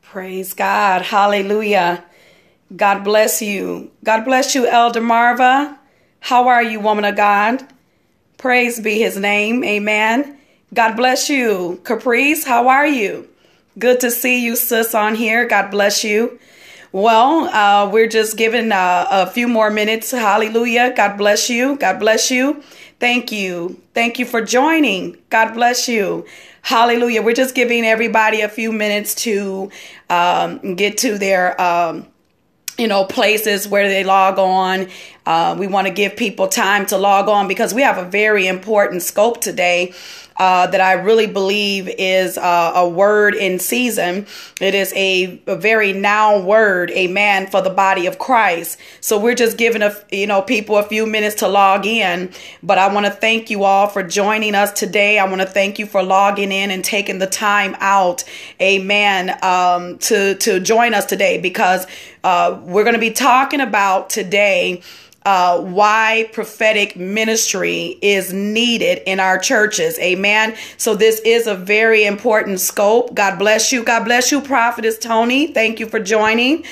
Praise God. Hallelujah. God bless you. God bless you, Elder Marva. How are you, woman of God? Praise be his name. Amen. God bless you. Caprice, how are you? Good to see you, sis, on here. God bless you. Well, we're just giving a few more minutes. Hallelujah. God bless you. God bless you. Thank you. Thank you for joining. God bless you. Hallelujah. We're just giving everybody a few minutes to get to their places where they log on. We want to give people time to log on because we have a very important scope today that I really believe is a word in season. It is a very now word, amen, for the body of Christ. So we're just giving people a few minutes to log in. But I want to thank you all for joining us today. I want to thank you for logging in and taking the time out, amen, to join us today, because we're going to be talking about today why prophetic ministry is needed in our churches. Amen. So this is a very important scope. God bless you. God bless you, Prophetess Tony. Thank you for joining.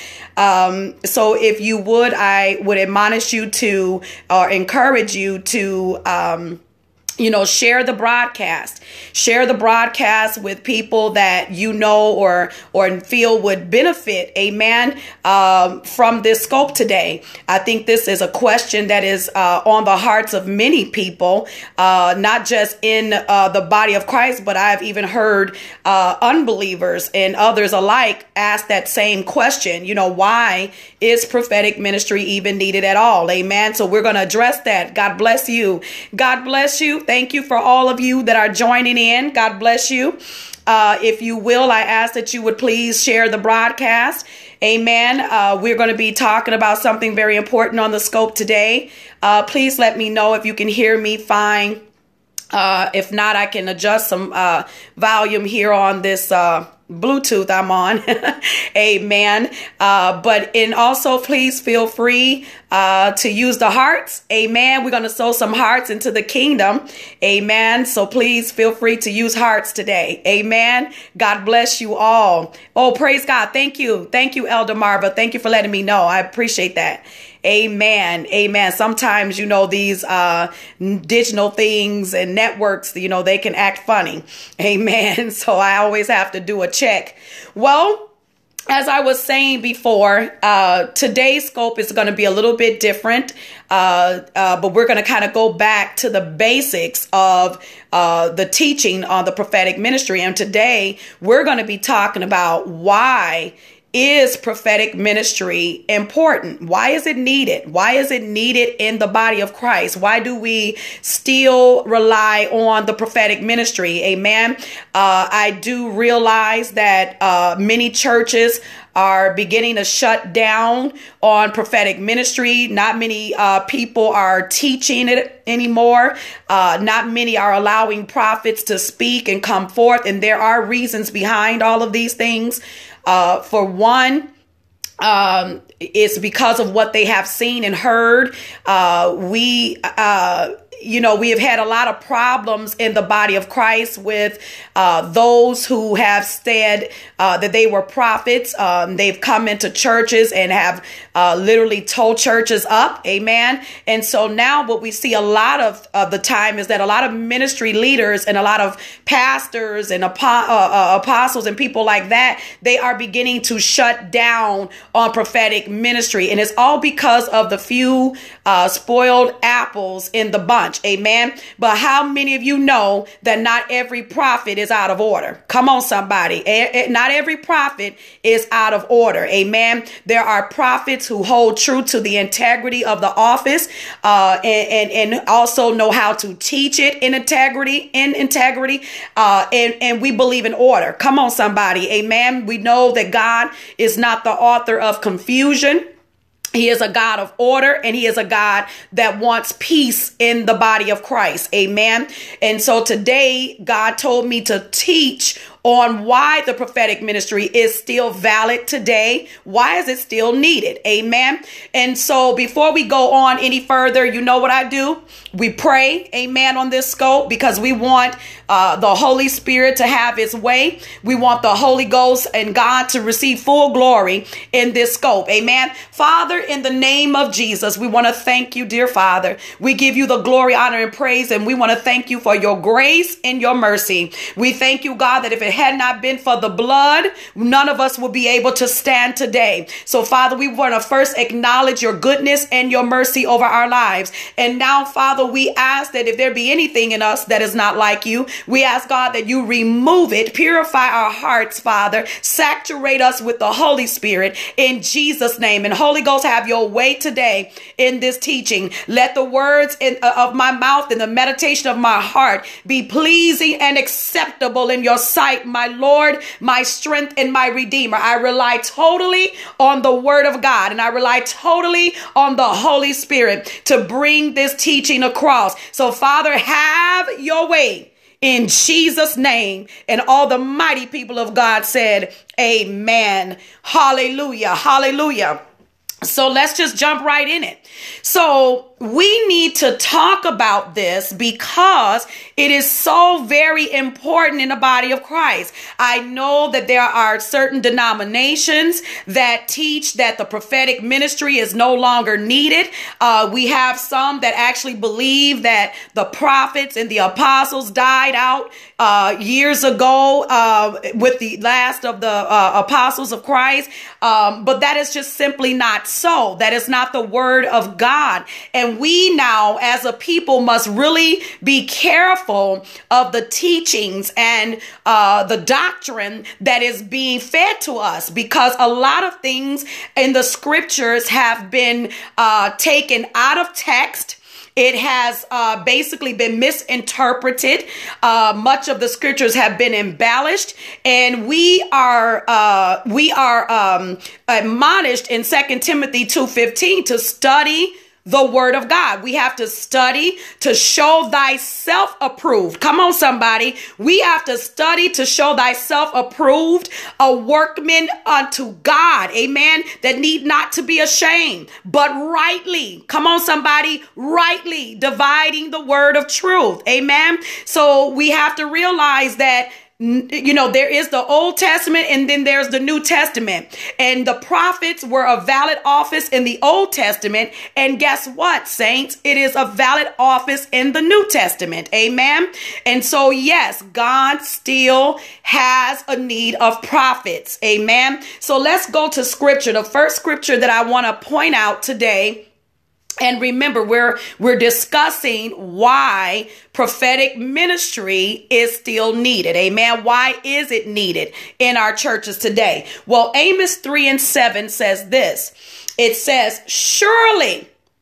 So if you would, I would admonish you to, or encourage you to, share the broadcast. Share the broadcast with people that you know or feel would benefit, amen, from this scope today. I think this is a question that is on the hearts of many people, not just in the body of Christ, but I've even heard unbelievers and others alike ask that same question. Why is prophetic ministry even needed at all? Amen. So we're going to address that. God bless you. God bless you. Thank you for all of you that are joining in. God bless you. If you will, I ask that you would please share the broadcast. Amen. We're going to be talking about something very important on the scope today. Please let me know if you can hear me fine. If not, I can adjust some volume here on this Bluetooth I'm on. Amen. And also please feel free to use the hearts. Amen. We're going to sow some hearts into the kingdom. Amen. So please feel free to use hearts today. Amen. God bless you all. Oh, praise God. Thank you. Thank you, Elder Marva. Thank you for letting me know. I appreciate that. Amen. Amen. Sometimes, these digital things and networks, they can act funny. Amen. So I always have to do a check. Well, as I was saying before, today's scope is going to be a little bit different, but we're going to kind of go back to the basics of the teaching on the prophetic ministry. And today we're going to be talking about why is prophetic ministry important? Why is it needed? Why is it needed in the body of Christ? Why do we still rely on the prophetic ministry? Amen. I do realize that many churches are beginning to shut down on prophetic ministry. Not many people are teaching it anymore. Not many are allowing prophets to speak and come forth. And there are reasons behind all of these things. For one, it's because of what they have seen and heard. We have had a lot of problems in the body of Christ with those who have said that they were prophets. They've come into churches and have literally told churches up. Amen. And so now what we see a lot of the time is that a lot of ministry leaders and a lot of pastors and apostles and people like that, they are beginning to shut down on prophetic ministry. And it's all because of the few spoiled apples in the bunch. Amen. But how many of you know that not every prophet is out of order? Come on, somebody. Not every prophet is out of order. Amen. There are prophets who hold true to the integrity of the office and also know how to teach it in integrity, and we believe in order. Come on, somebody. Amen. We know that God is not the author of confusion. He is a God of order, and he is a God that wants peace in the body of Christ. Amen. And so today God told me to teach on why the prophetic ministry is still valid today. Why is it still needed? Amen. And so before we go on any further, you know what I do? We pray, amen, on this scope, because we want the Holy Spirit to have its way. We want the Holy Ghost and God to receive full glory in this scope. Amen. Father, in the name of Jesus, we want to thank you, dear Father. We give you the glory, honor, and praise, and we want to thank you for your grace and your mercy. We thank you, God, that if it had not been for the blood, none of us would be able to stand today. So, Father, we want to first acknowledge your goodness and your mercy over our lives. And now, Father, we ask that if there be anything in us that is not like you, we ask, God, that you remove it, purify our hearts, Father, saturate us with the Holy Spirit in Jesus' name. And Holy Ghost, have your way today in this teaching. Let the words of my mouth and the meditation of my heart be pleasing and acceptable in your sight, my Lord, my strength and my Redeemer. I rely totally on the word of God, and I rely totally on the Holy Spirit to bring this teaching across. So, Father, have your way in Jesus' name. And all the mighty people of God said, amen. Hallelujah. Hallelujah. So let's just jump right in it. So we need to talk about this because it is so very important in the body of Christ. I know that there are certain denominations that teach that the prophetic ministry is no longer needed. We have some that actually believe that the prophets and the apostles died out years ago with the last of the apostles of Christ. But that is just simply not so. That is not the word of God. And we now as a people must really be careful of the teachings and the doctrine that is being fed to us, because a lot of things in the scriptures have been taken out of text. It has basically been misinterpreted. Much of the scriptures have been embellished, and we are admonished in 2 Timothy 2:15 to study the word of God. We have to study to show thyself approved. Come on, somebody. We have to study to show thyself approved, a workman unto God. Amen. That need not to be ashamed, but rightly, come on, somebody, rightly dividing the word of truth. Amen. So we have to realize that, you know, there is the Old Testament and then there's the New Testament, and the prophets were a valid office in the Old Testament. And guess what, saints? It is a valid office in the New Testament. Amen. And so, yes, God still has a need of prophets. Amen. So let's go to scripture. The first scripture that I want to point out today. And remember, we're discussing why prophetic ministry is still needed. Amen. Why is it needed in our churches today? Well, Amos 3:7 says this. It says, surely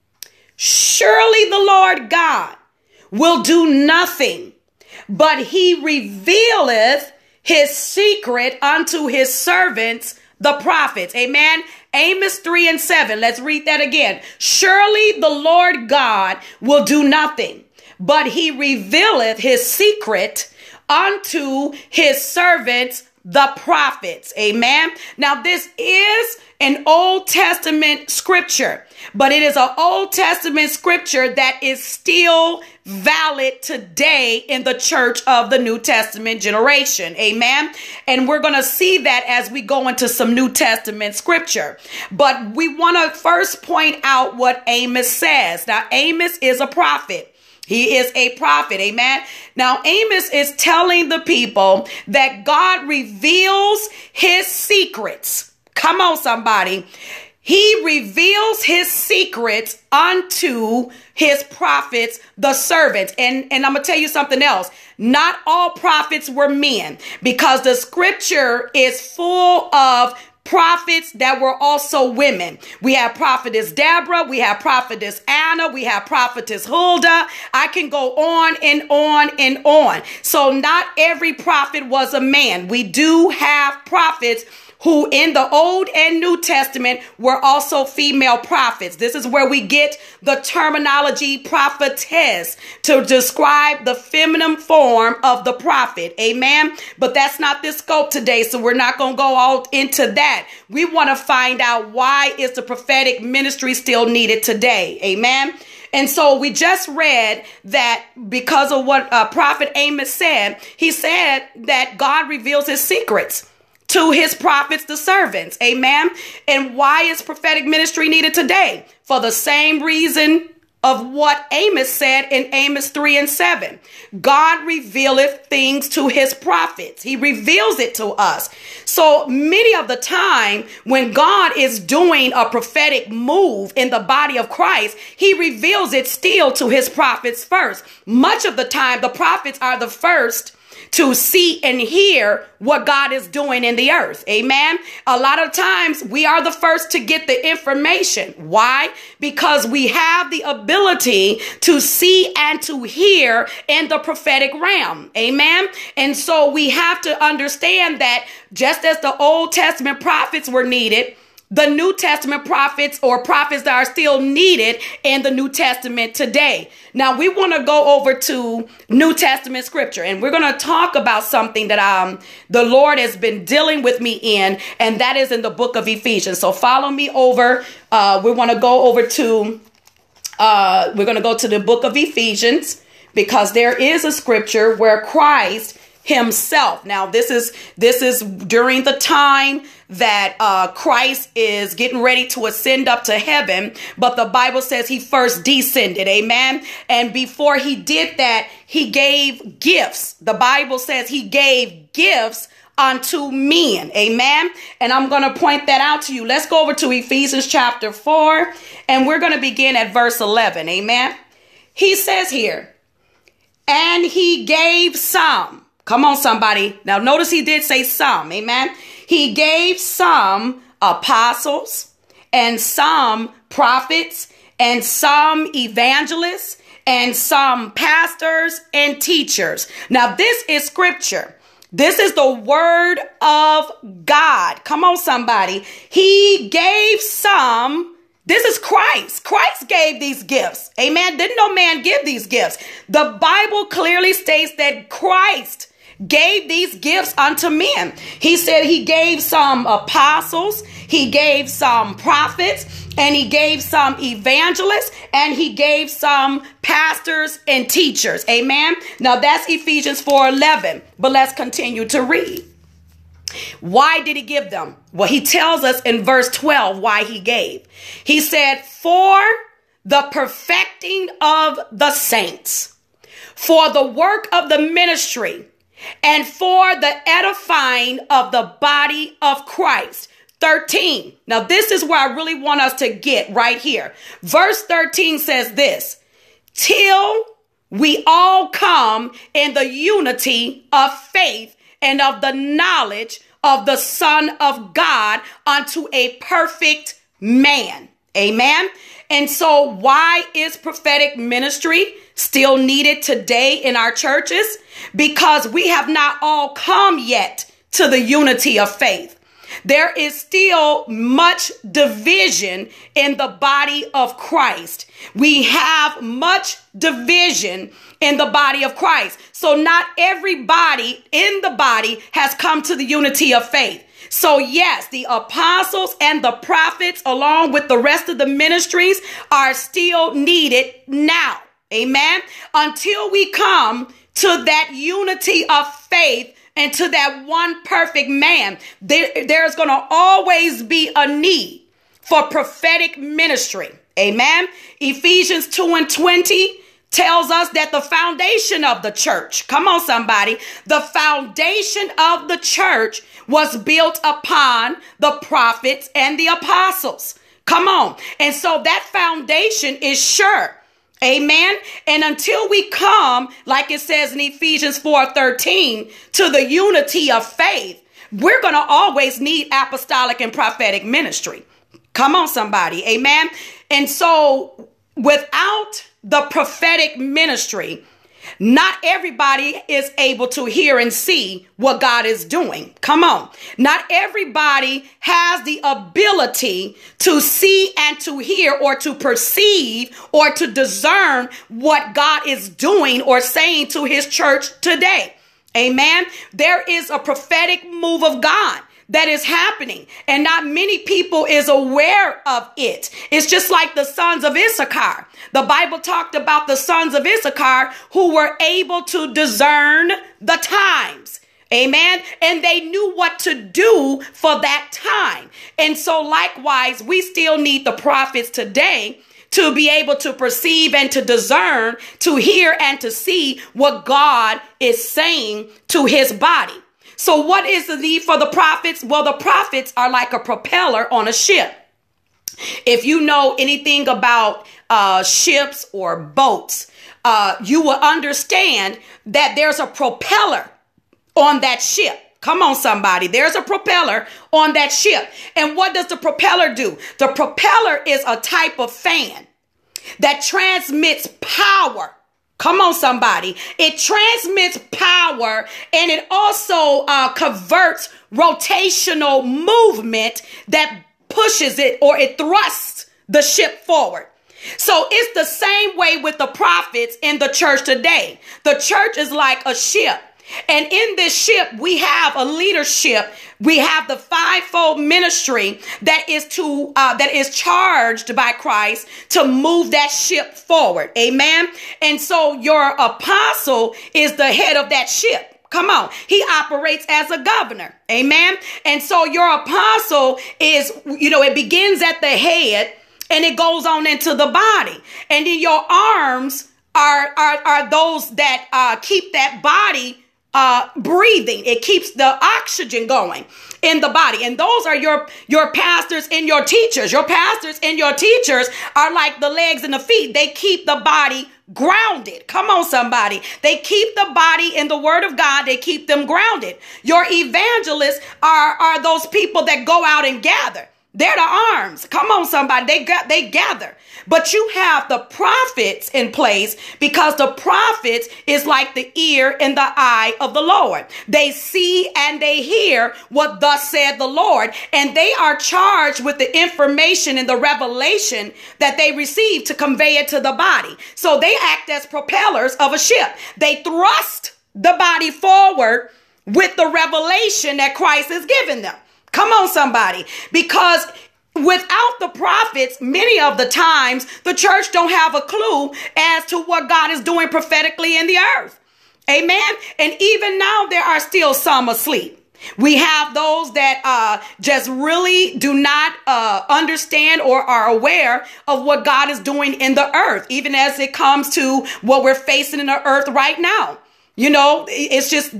the Lord God will do nothing, but he revealeth his secret unto his servants, the prophets. Amen. Amos 3:7. Let's read that again. Surely the Lord God will do nothing, but he revealeth his secret unto his servants, the prophets. Amen. Now, this is an Old Testament scripture, but it is an Old Testament scripture that is still valid today in the church of the New Testament generation. Amen. And we're going to see that as we go into some New Testament scripture. But we want to first point out what Amos says. Now, Amos is a prophet. He is a prophet. Amen. Now, Amos is telling the people that God reveals his secrets. Come on, somebody. He reveals his secrets unto his prophets, the servants. And I'm going to tell you something else. Not all prophets were men, because the scripture is full of prophets that were also women. We have prophetess Deborah, we have prophetess Anna, we have prophetess Huldah. I can go on and on and on. So not every prophet was a man. We do have prophets who in the Old and New Testament were also female prophets. This is where we get the terminology prophetess to describe the feminine form of the prophet. Amen. But that's not this scope today, so we're not going to go all into that. We want to find out, why is the prophetic ministry still needed today? Amen. And so we just read that because of what Prophet Amos said, he said that God reveals his secrets to his prophets, the servants. Amen. And why is prophetic ministry needed today? For the same reason of what Amos said in Amos 3:7. God revealeth things to his prophets. He reveals it to us. So many of the time when God is doing a prophetic move in the body of Christ, he reveals it still to his prophets first. Much of the time, the prophets are the first to see and hear what God is doing in the earth. Amen. A lot of times we are the first to get the information. Why? Because we have the ability to see and to hear in the prophetic realm. Amen. And so we have to understand that just as the Old Testament prophets were needed, the New Testament prophets, or prophets that are still needed in the New Testament today. Now we want to go over to New Testament scripture, and we're going to talk about something that the Lord has been dealing with me in, and that is in the book of Ephesians. So follow me over. We want to go over to, we're going to go to the book of Ephesians, because there is a scripture where Christ himself. Now, this is during the time that Christ is getting ready to ascend up to heaven, but the Bible says he first descended. Amen. And before he did that, he gave gifts. The Bible says he gave gifts unto men. Amen. And I'm going to point that out to you. Let's go over to Ephesians chapter 4, and we're going to begin at verse 11. Amen. He says here, and he gave some. Come on, somebody. Now, notice he did say some. Amen. He gave some apostles, and some prophets, and some evangelists, and some pastors and teachers. Now, this is scripture. This is the word of God. Come on, somebody. He gave some. This is Christ. Christ gave these gifts. Amen. Didn't no man give these gifts. The Bible clearly states that Christ gave these gifts unto men. He said he gave some apostles, he gave some prophets, and he gave some evangelists, and he gave some pastors and teachers. Amen. Now that's Ephesians 4:11. But let's continue to read. Why did he give them? Well, he tells us in verse 12 why he gave. He said, for the perfecting of the saints, for the work of the ministry, and for the edifying of the body of Christ. 13. Now, this is where I really want us to get right here. Verse 13 says this, till we all come in the unity of faith and of the knowledge of the Son of God unto a perfect man. Amen. And so why is prophetic ministry still needed today in our churches? Because we have not all come yet to the unity of faith. There is still much division in the body of Christ. We have much division in the body of Christ. So not everybody in the body has come to the unity of faith. So yes, the apostles and the prophets, along with the rest of the ministries, are still needed now. Amen. Until we come to that unity of faith and to that one perfect man, there's going to always be a need for prophetic ministry. Amen. Ephesians 2:20 tells us that the foundation of the church, come on somebody, the foundation of the church was built upon the prophets and the apostles. Come on. And so that foundation is sure. Amen. And until we come, like it says in Ephesians 4:13, to the unity of faith, we're going to always need apostolic and prophetic ministry. Come on, somebody. Amen. And so without the prophetic ministry, Not everybody is able to hear and see what God is doing. Come on. Not everybody has the ability to see and to hear or to perceive or to discern what God is doing or saying to his church today. Amen. There is a prophetic move of God that is happening, and not many people is aware of it. It's just like the sons of Issachar. The Bible talked about the sons of Issachar who were able to discern the times. Amen. And they knew what to do for that time. And so likewise, we still need the prophets today to be able to perceive and to discern, to hear and to see what God is saying to his body. So what is the need for the prophets? Well, the prophets are like a propeller on a ship. If you know anything about ships or boats, you will understand that there's a propeller on that ship. Come on, somebody. There's a propeller on that ship. And what does the propeller do? The propeller is a type of fan that transmits power. Come on, somebody. It transmits power, and it also converts rotational movement that pushes it, or it thrusts the ship forward. So it's the same way with the prophets in the church today. The church is like a ship. And in this ship, we have a leadership. We have the fivefold ministry that is charged by Christ to move that ship forward. Amen. And so your apostle is the head of that ship. Come on. He operates as a governor. Amen. And so your apostle is, it begins at the head and it goes on into the body. And then your arms are those that keep that body breathing. It keeps the oxygen going in the body. And those are your pastors and your teachers. Your pastors and your teachers are like the legs and the feet. They keep the body grounded. Come on, somebody. They keep the body in the word of God. They keep them grounded. Your evangelists are those people that go out and gather. They're the arms. Come on, somebody. They gather. But you have the prophets in place, because the prophets is like the ear and the eye of the Lord. They see and they hear what thus said the Lord, and they are charged with the information and the revelation that they receive to convey it to the body. So they act as propellers of a ship. They thrust the body forward with the revelation that Christ has given them. Come on, somebody. Because without the prophets, many of the times, the church don't have a clue as to what God is doing prophetically in the earth. Amen. And even now, there are still some asleep. We have those that just really do not understand or are aware of what God is doing in the earth, even as it comes to what we're facing in the earth right now. It's just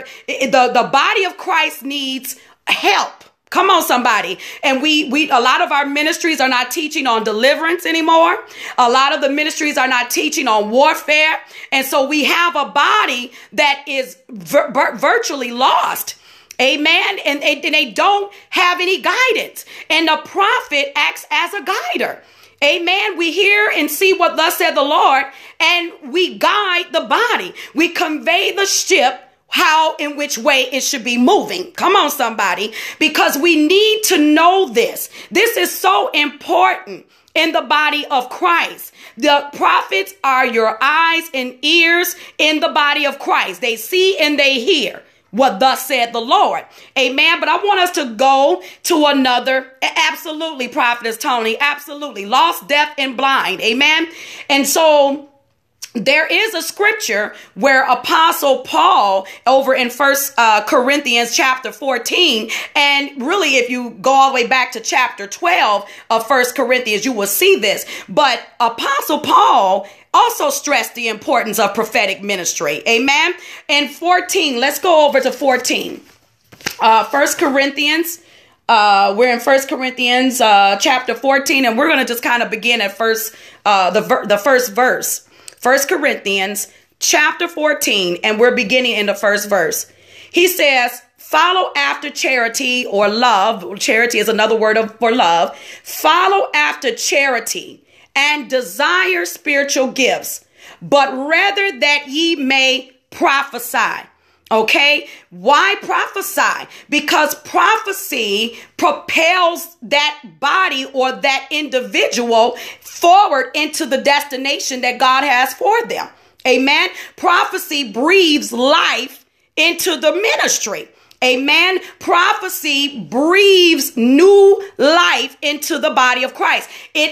the body of Christ needs help. Come on, somebody. And a lot of our ministries are not teaching on deliverance anymore. A lot of the ministries are not teaching on warfare. And so we have a body that is virtually lost. Amen. And they don't have any guidance. And the prophet acts as a guider. Amen. We hear and see what thus said the Lord, and we guide the body. We convey the ship how, in which way it should be moving. Come on, somebody, because we need to know this. This is so important in the body of Christ. The prophets are your eyes and ears in the body of Christ. They see and they hear what thus said the Lord. Amen. But I want us to go to another. Absolutely, Prophetess Tony. Absolutely. Lost, deaf, and blind. Amen. And so there is a scripture where Apostle Paul over in 1 Corinthians chapter 14, and really if you go all the way back to chapter 12 of 1 Corinthians, you will see this. But Apostle Paul also stressed the importance of prophetic ministry. Amen. And 14, let's go over to 14. 1 Corinthians, we're in 1 Corinthians chapter 14, and we're going to just kind of begin at the first verse. 1 Corinthians chapter 14, and we're beginning in the first verse. He says, follow after charity or love. Charity is another word for love. Follow after charity and desire spiritual gifts, but rather that ye may prophesy. Okay, why prophesy? Because prophecy propels that body or that individual forward into the destination that God has for them. Amen. Prophecy breathes life into the ministry. Amen. Prophecy breathes new life into the body of Christ.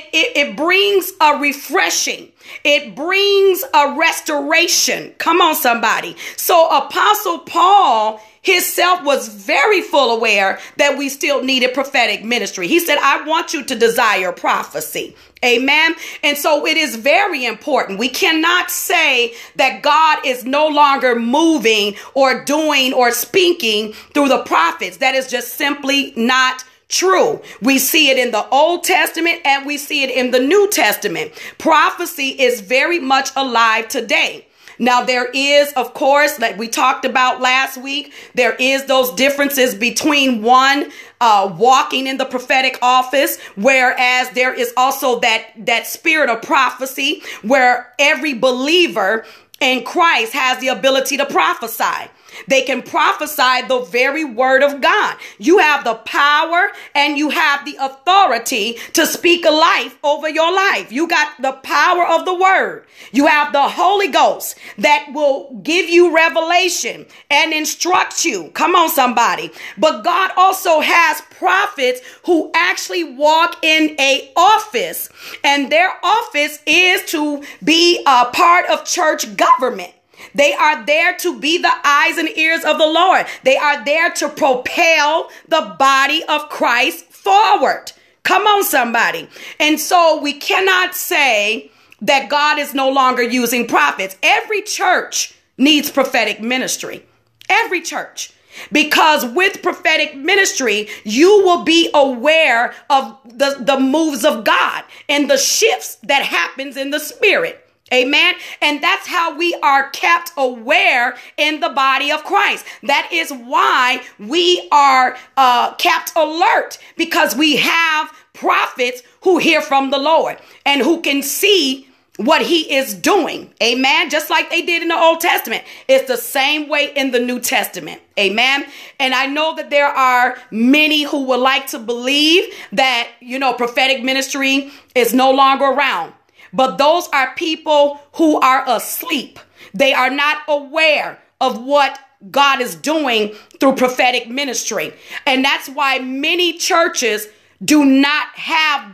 It brings a refreshing. It brings a restoration. Come on, somebody. So Apostle Paul himself was very full aware that we still needed prophetic ministry. He said, I want you to desire prophecy. Amen. And so it is very important. We cannot say that God is no longer moving or doing or speaking through the prophets. That is just simply not true. We see it in the Old Testament and we see it in the New Testament. Prophecy is very much alive today. Now, there is, of course, like we talked about last week, there is those differences between one walking in the prophetic office, whereas there is also that spirit of prophecy where every believer in Christ has the ability to prophesy. They can prophesy the very word of God. You have the power and you have the authority to speak a life over your life. You got the power of the word. You have the Holy Ghost that will give you revelation and instruct you. Come on, somebody. But God also has prophets who actually walk in a office, and their office is to be a part of church government. They are there to be the eyes and ears of the Lord. They are there to propel the body of Christ forward. Come on, somebody. And so we cannot say that God is no longer using prophets. Every church needs prophetic ministry. Every church. Because with prophetic ministry, you will be aware of the moves of God and the shifts that happens in the spirit. Amen. And that's how we are kept aware in the body of Christ. That is why we are kept alert, because we have prophets who hear from the Lord and who can see what he is doing. Amen. Just like they did in the Old Testament. It's the same way in the New Testament. Amen. And I know that there are many who would like to believe that, prophetic ministry is no longer around. But those are people who are asleep. They are not aware of what God is doing through prophetic ministry. And that's why many churches do not have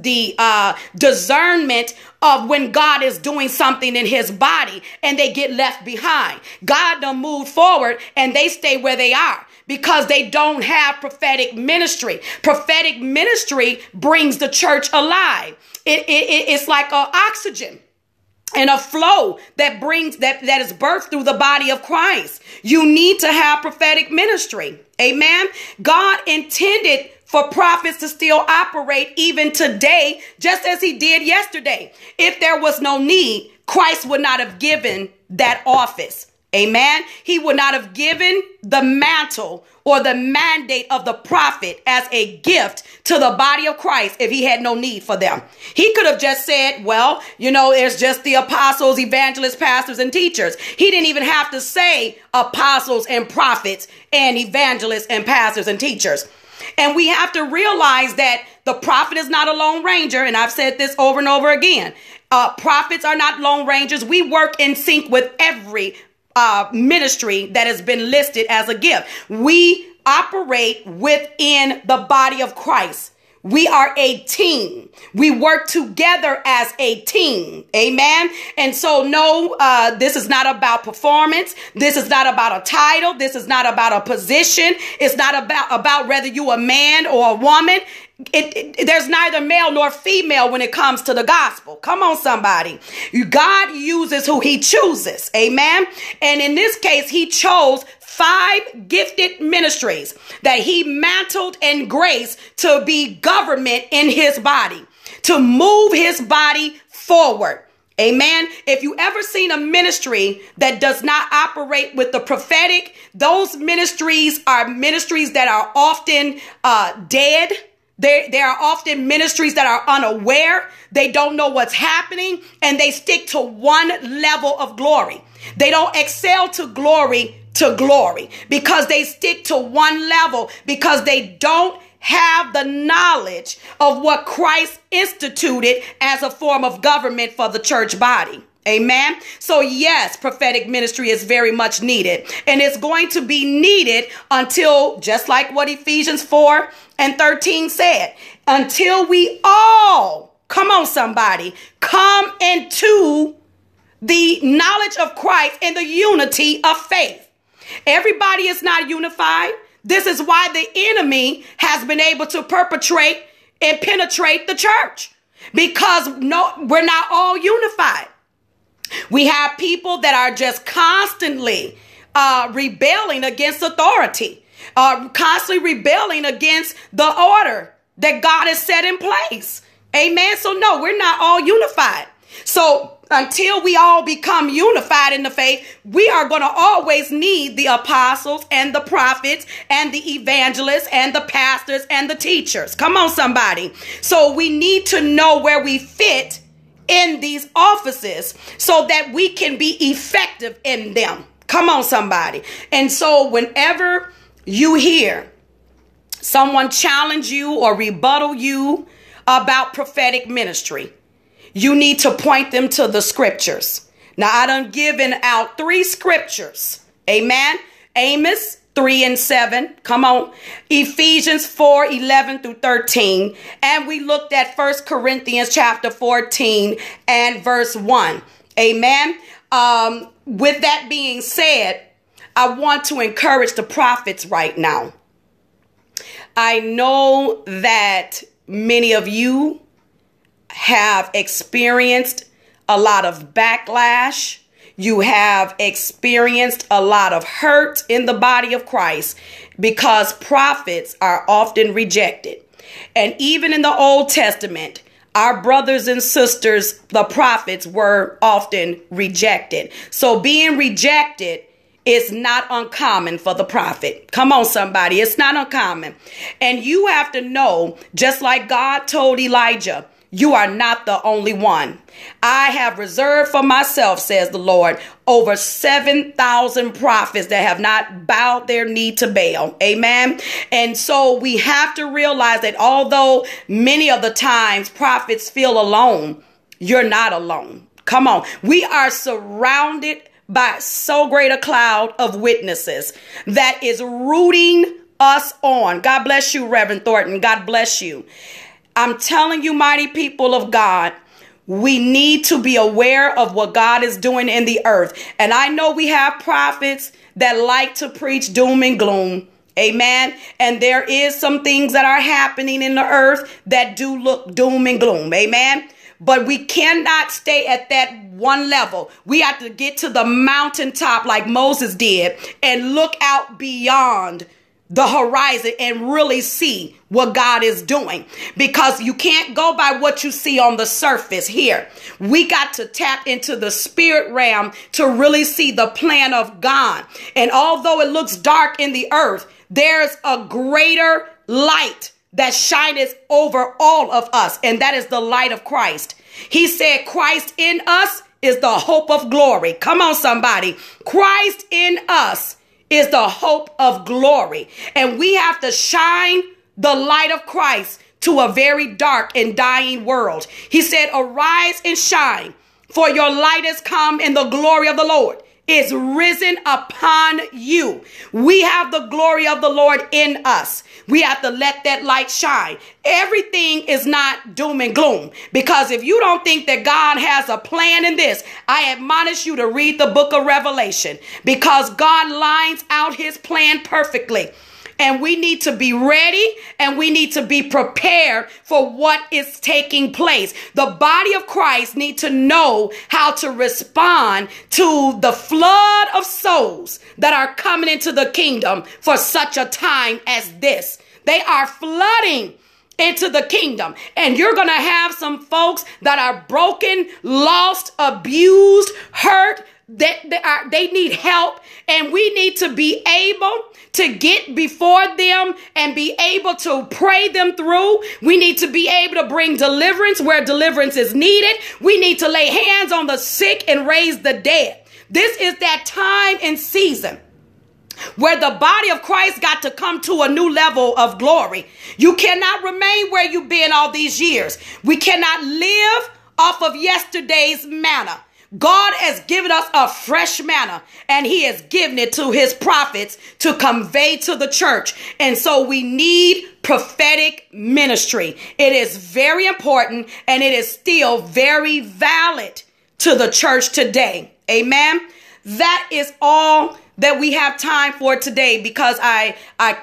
the discernment of when God is doing something in his body, and they get left behind. God done moved forward and they stay where they are because they don't have prophetic ministry. Prophetic ministry brings the church alive. It's like oxygen and a flow that brings that is birthed through the body of Christ. You need to have prophetic ministry. Amen. God intended for prophets to still operate even today, just as he did yesterday. If there was no need, Christ would not have given that office. Amen. He would not have given the mantle or the mandate of the prophet as a gift to the body of Christ if he had no need for them. He could have just said, well, there's just the apostles, evangelists, pastors, and teachers. He didn't even have to say apostles and prophets and evangelists and pastors and teachers. And we have to realize that the prophet is not a lone ranger. And I've said this over and over again. Prophets are not lone rangers. We work in sync with every ministry that has been listed as a gift. We operate within the body of Christ. We are a team. We work together as a team. Amen. And so, no, this is not about performance. This is not about a title. This is not about a position. It's not about whether you a man or a woman. There's neither male nor female when it comes to the gospel. Come on, somebody. God uses who he chooses. Amen. And in this case, he chose 5 gifted ministries that he mantled and graced to be government in his body, to move his body forward. Amen. If you ever seen a ministry that does not operate with the prophetic, those ministries are ministries that are often dead. There are often ministries that are unaware. They don't know what's happening, and they stick to one level of glory. They don't excel to glory because they stick to one level, because they don't have the knowledge of what Christ instituted as a form of government for the church body. Amen. So yes, prophetic ministry is very much needed, and it's going to be needed until, just like what Ephesians 4:13 said, until we all, come on somebody, come into the knowledge of Christ and the unity of faith. Everybody is not unified. This is why the enemy has been able to perpetrate and penetrate the church, because we're not all unified. We have people that are just constantly rebelling against authority, constantly rebelling against the order that God has set in place. Amen. So no, we're not all unified. So until we all become unified in the faith, we are going to always need the apostles and the prophets and the evangelists and the pastors and the teachers. Come on, somebody. So we need to know where we fit in these offices so that we can be effective in them. Come on, somebody. And so whenever you hear someone challenge you or rebuttal you about prophetic ministry, you need to point them to the scriptures. Now, I done given out 3 scriptures. Amen. Amos 3:7. Come on. Ephesians 4:11-13. And we looked at 1 Corinthians chapter 14 and verse 1. Amen. With that being said, I want to encourage the prophets right now. I know that many of you have experienced a lot of backlash. You have experienced a lot of hurt in the body of Christ because prophets are often rejected. And even in the Old Testament, our brothers and sisters, the prophets, were often rejected. So being rejected is not uncommon for the prophet. Come on, somebody. It's not uncommon. And you have to know, just like God told Elijah, you are not the only one. I have reserved for myself, says the Lord, over 7,000 prophets that have not bowed their knee to Baal. Amen. And so we have to realize that although many of the times prophets feel alone, you're not alone. Come on. We are surrounded by so great a cloud of witnesses that is rooting us on. God bless you, Reverend Thornton. God bless you. I'm telling you, mighty people of God, we need to be aware of what God is doing in the earth. And I know we have prophets that like to preach doom and gloom. Amen. And there is some things that are happening in the earth that do look doom and gloom. Amen. But we cannot stay at that one level. We have to get to the mountaintop like Moses did and look out beyond the horizon and really see what God is doing, because you can't go by what you see on the surface here. We got to tap into the spirit realm to really see the plan of God. And although it looks dark in the earth, there's a greater light that shineth over all of us, and that is the light of Christ. He said Christ in us is the hope of glory. Come on, somebody. Christ in us is the hope of glory. And we have to shine the light of Christ to a very dark and dying world. He said, arise and shine, for your light has come, and the glory of the Lord is risen upon you. We have the glory of the Lord in us. We have to let that light shine. Everything is not doom and gloom, because if you don't think that God has a plan in this, I admonish you to read the book of Revelation, because God lines out his plan perfectly. And we need to be ready, and we need to be prepared for what is taking place. The body of Christ need to know how to respond to the flood of souls that are coming into the kingdom for such a time as this. They are flooding into the kingdom, and you're going to have some folks that are broken, lost, abused, hurt, they need help, and we need to be able to get before them and be able to pray them through. We need to be able to bring deliverance where deliverance is needed. We need to lay hands on the sick and raise the dead. This is that time and season where the body of Christ got to come to a new level of glory. You cannot remain where you've been all these years. We cannot live off of yesterday's manna. God has given us a fresh manna, and he has given it to his prophets to convey to the church. And so we need prophetic ministry. It is very important, and it is still very valid to the church today. Amen. That is all that we have time for today, because I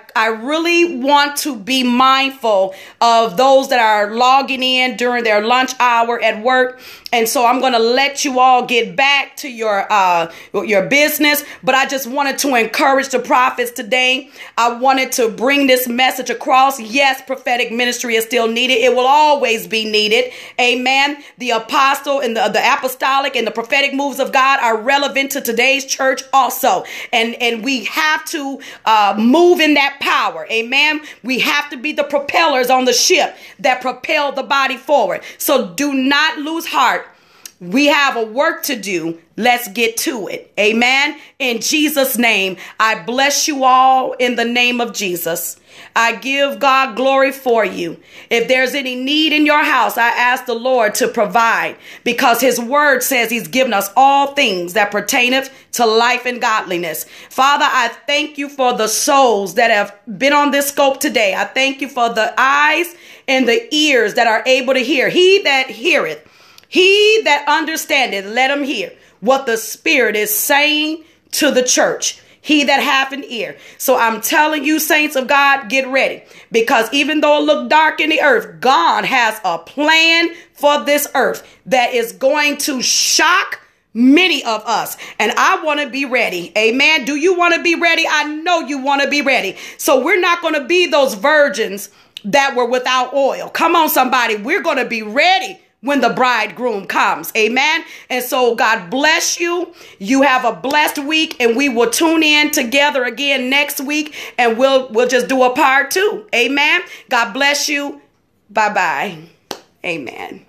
really want to be mindful of those that are logging in during their lunch hour at work. And so I'm going to let you all get back to your business. But I just wanted to encourage the prophets today. I wanted to bring this message across. Yes, prophetic ministry is still needed. It will always be needed. Amen. The apostle and the apostolic and the prophetic moves of God are relevant to today's church also. And we have to move in that power. Amen. We have to be the propellers on the ship that propel the body forward. So do not lose heart. We have a work to do. Let's get to it. Amen. In Jesus' name, I bless you all in the name of Jesus. I give God glory for you. If there's any need in your house, I ask the Lord to provide, because his word says he's given us all things that pertaineth to life and godliness. Father, I thank you for the souls that have been on this scope today. I thank you for the eyes and the ears that are able to hear. He that heareth, he that understandeth, let him hear what the Spirit is saying to the church. He that hath an ear. So I'm telling you, saints of God, get ready. Because even though it look dark in the earth, God has a plan for this earth that is going to shock many of us. And I want to be ready. Amen. Do you want to be ready? I know you want to be ready. So we're not going to be those virgins that were without oil. Come on, somebody. We're going to be ready when the bridegroom comes. Amen. And so God bless you. You have a blessed week, and we will tune in together again next week, and we'll just do a part 2. Amen. God bless you. Bye-bye. Amen.